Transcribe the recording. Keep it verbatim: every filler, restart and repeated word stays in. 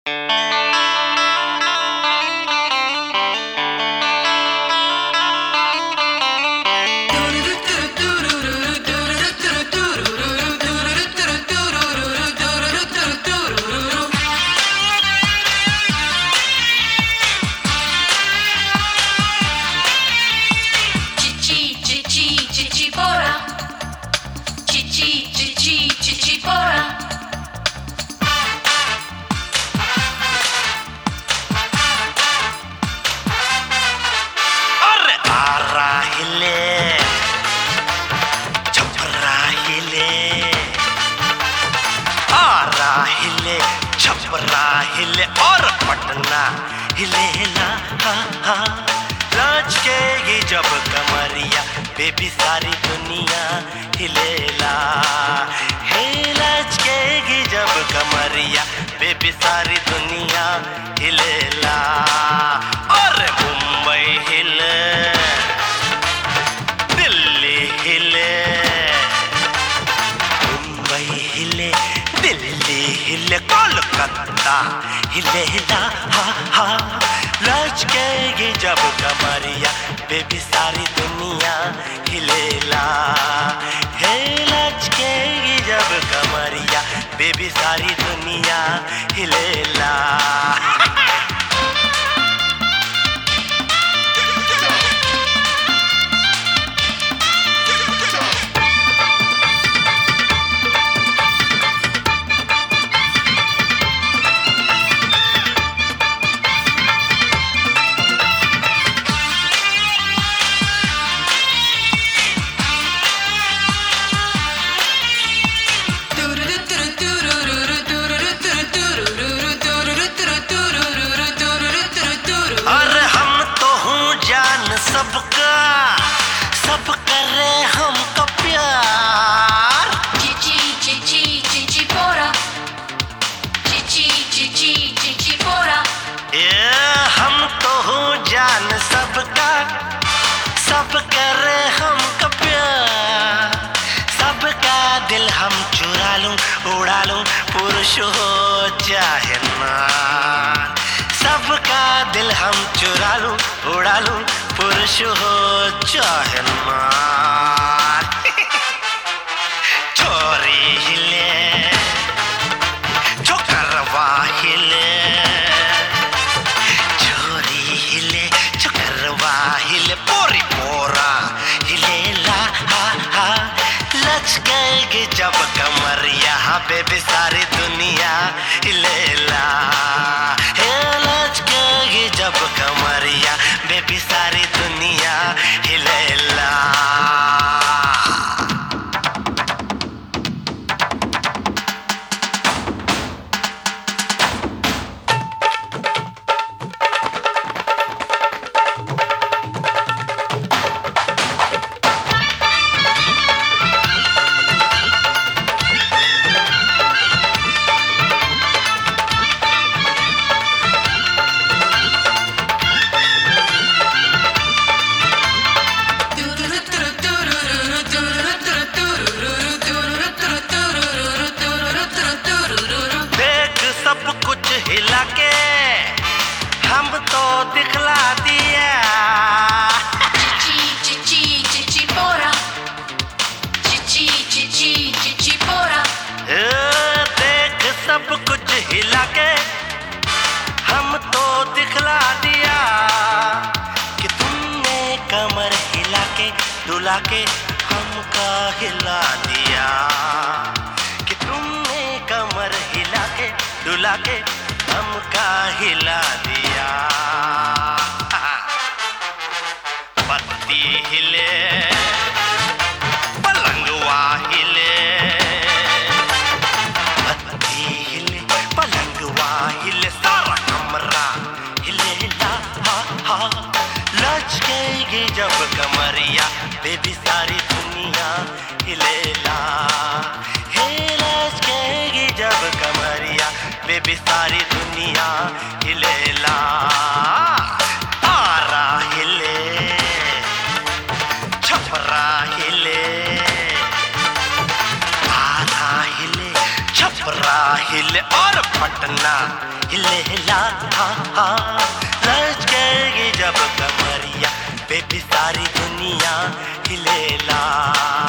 हिले और पटना हिलेला, हा हा लचकेगी जब कमरिया बेबी सारी दुनिया हिलेला। हे लचकेगी जब कमरिया बेबी सारी दुनिया हिलेला। और मुंबई हिले, दिल्ली हिले, मुंबई हिले, दिल्ली हिले, कोलकाता हिलेला, हा हा लचकेगी जब कमरिया बेबी सारी दुनिया हिलेला। हे लचकेगी जब कमरिया बेबी सारी दुनिया हिलेला। सबका सब करे हमको प्यार। Chichi chichi chichi pora, chichi chichi chichi pora। ये हम तो हूँ जान सबका, सब करे हमको प्यार। सबका दिल हम चुरा लूं उड़ा लूं पुरुष हो चाहे नार। सबका दिल हम चुरा लूं उड़ा लूं पुरुष हो चाहे नार। छोरी हिले, छोकरवा हिले, छोरी हिले, छोकरवा हिले, पोरी पोरा हिलेला, हा हा लचकेगी जब कमरिया बेबी सारी दुनिया हिलेला। हे लचकेगी जब कमरिया बेबी सारी दुनिया हिलेला। सब कुछ हिला के हम तो दिखला दिया। Chichi chichi chichi pora, chichi chichi chichi pora। ए, देख सब कुछ हिला के हम तो दिखला दिया कि तुमने कमर हिला के डुला के हमका हिला दिया। कि तुमने कमर हिला के डुला के हमका हिला दिया। पत्ती हिले, पलंगवा हिले, पत्ती हिले, पलंगवा हिले, सारा कमरा हिलेला, हा हा लचकेगी जब कमरिया बेबी सारी दुनिया हिलेला। हे लचकेगी जब कमरिया बेबी सारी दुनिया हिलेला। आरा हिले, छपरा हिले, आरा हिले, छपरा हिले, और पटना हिलेला, हाँ हाँ लचकेगी जब कमरिया, बेबी सारी दुनिया हिलेला।